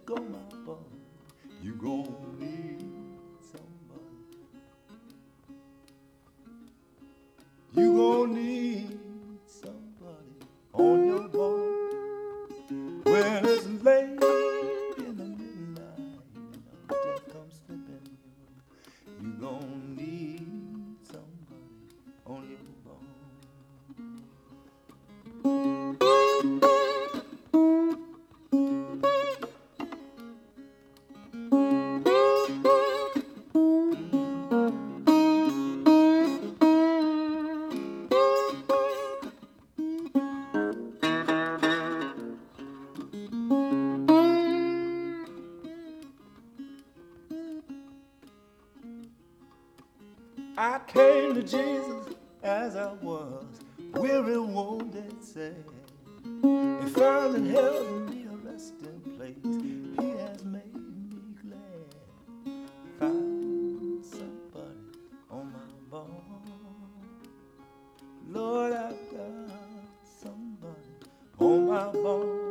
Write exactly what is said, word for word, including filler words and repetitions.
go, my boy, you gon' need somebody. You gon' need somebody on your board when it's late in the midnight and death comes slipping. You gon' need somebody on your board. I came to Jesus as I was, weary, wounded, sad. He found and held me a resting place. He has made me glad. Found somebody on my bone. Lord, I've got somebody on my bone.